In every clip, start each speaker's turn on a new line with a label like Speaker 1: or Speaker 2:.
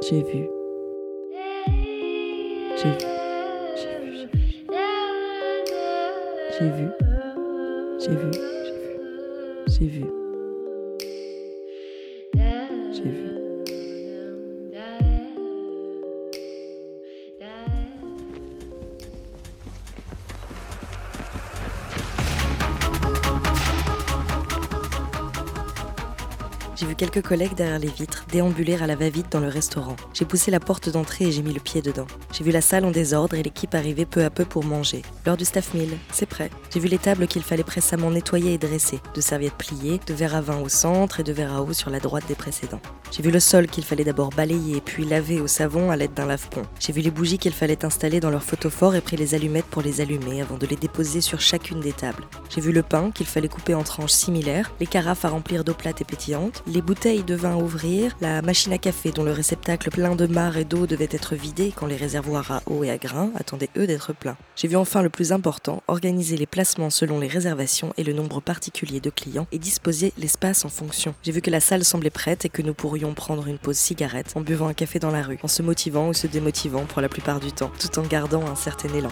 Speaker 1: J'ai vu. J'ai vu. J'ai vu. J'ai vu. J'ai vu. J'ai vu. J'ai vu quelques collègues derrière les vitres déambuler à la va-vite dans le restaurant. J'ai poussé la porte d'entrée et j'ai mis le pied dedans. J'ai vu la salle en désordre et l'équipe arriver peu à peu pour manger. L'heure du staff meal, c'est prêt. J'ai vu les tables qu'il fallait pressamment nettoyer et dresser, de serviettes pliées, de verres à vin au centre et de verres à eau sur la droite des précédents. J'ai vu le sol qu'il fallait d'abord balayer puis laver au savon à l'aide d'un lave-pont. J'ai vu les bougies qu'il fallait installer dans leur photophore et pris les allumettes pour les allumer avant de les déposer sur chacune des tables. J'ai vu le pain qu'il fallait couper en tranches similaires, les carafes à remplir d'eau plate et pétillante, les bouteilles de vin à ouvrir, la machine à café dont le réceptacle plein de marc et d'eau devait être vidé quand les réservoirs à eau et à grains attendaient eux d'être pleins. J'ai vu enfin le plus important, organiser les placements selon les réservations et le nombre particulier de clients et disposer l'espace en fonction. J'ai vu que la salle semblait prête et que nous pourrions prendre une pause cigarette en buvant un café dans la rue, en se motivant ou se démotivant pour la plupart du temps, tout en gardant un certain élan.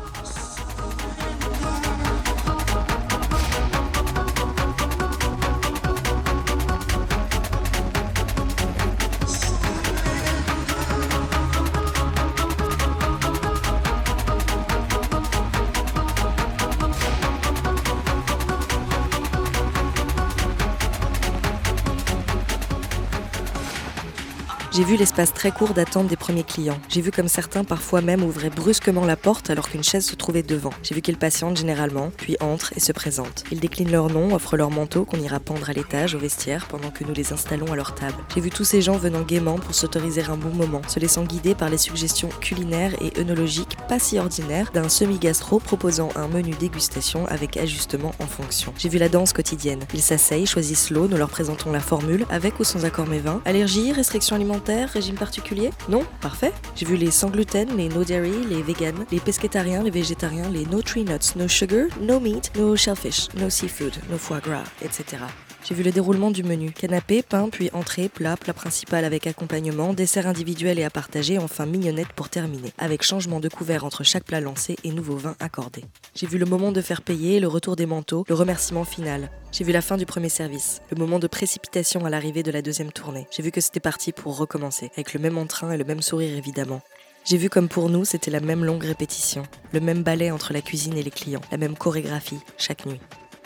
Speaker 1: J'ai vu l'espace très court d'attente des premiers clients. J'ai vu comme certains parfois même ouvraient brusquement la porte alors qu'une chaise se trouvait devant. J'ai vu qu'ils patientent généralement, puis entrent et se présentent. Ils déclinent leur nom, offrent leur manteau qu'on ira pendre à l'étage au vestiaire pendant que nous les installons à leur table. J'ai vu tous ces gens venant gaiement pour s'autoriser un bon moment, se laissant guider par les suggestions culinaires et œnologiques pas si ordinaires d'un semi-gastro proposant un menu dégustation avec ajustement en fonction. J'ai vu la danse quotidienne. Ils s'asseyent, choisissent l'eau, nous leur présentons la formule, avec ou sans accord mévin. Allergies, restrictions alimentaires, régime particulier? Non? Parfait. J'ai vu les sans gluten, les no dairy, les véganes, les pescétariens, les végétariens, les no tree nuts, no sugar, no meat, no shellfish, no seafood, no foie gras, etc. J'ai vu le déroulement du menu. Canapé, pain, puis entrée, plat principal avec accompagnement, dessert individuel et à partager, enfin mignonnette pour terminer, avec changement de couvert entre chaque plat lancé et nouveau vin accordé. J'ai vu le moment de faire payer, le retour des manteaux, le remerciement final. J'ai vu la fin du premier service, le moment de précipitation à l'arrivée de la deuxième tournée. J'ai vu que c'était parti pour recommencer, avec le même entrain et le même sourire évidemment. J'ai vu comme pour nous, c'était la même longue répétition, le même ballet entre la cuisine et les clients, la même chorégraphie chaque nuit.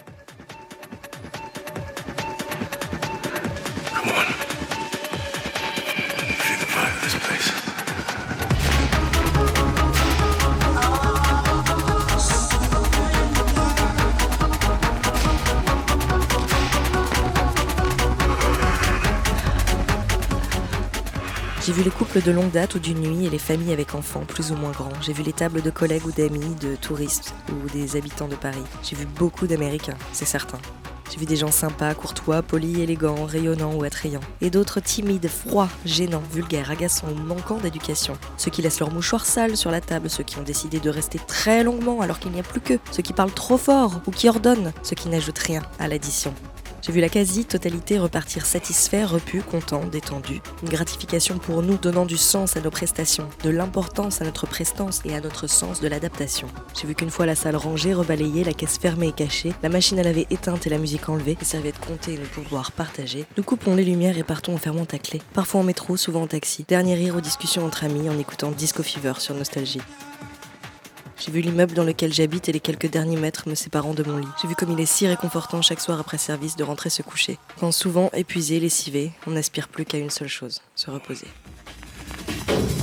Speaker 1: J'ai vu les couples de longue date ou d'une nuit et les familles avec enfants, plus ou moins grands. J'ai vu les tables de collègues ou d'amis, de touristes ou des habitants de Paris. J'ai vu beaucoup d'Américains, c'est certain. J'ai vu des gens sympas, courtois, polis, élégants, rayonnants ou attrayants. Et d'autres timides, froids, gênants, vulgaires, agaçants ou manquant d'éducation. Ceux qui laissent leurs mouchoirs sales sur la table, ceux qui ont décidé de rester très longuement alors qu'il n'y a plus qu'eux, ceux qui parlent trop fort ou qui ordonnent, ceux qui n'ajoutent rien à l'addition. J'ai vu la quasi-totalité repartir satisfaits, repus, contents, détendus. Une gratification pour nous, donnant du sens à nos prestations, de l'importance à notre prestance et à notre sens de l'adaptation. J'ai vu qu'une fois la salle rangée, rebalayée, la caisse fermée et cachée, la machine à laver éteinte et la musique enlevée, les serviettes comptées et nos pourboires partagés, nous coupons les lumières et partons en fermant à clé. Parfois en métro, souvent en taxi. Dernier rire aux discussions entre amis en écoutant Disco Fever sur Nostalgie. J'ai vu l'immeuble dans lequel j'habite et les quelques derniers mètres me séparant de mon lit. J'ai vu comme il est si réconfortant chaque soir après service de rentrer se coucher. Quand souvent, épuisé, lessivé, on n'aspire plus qu'à une seule chose, se reposer.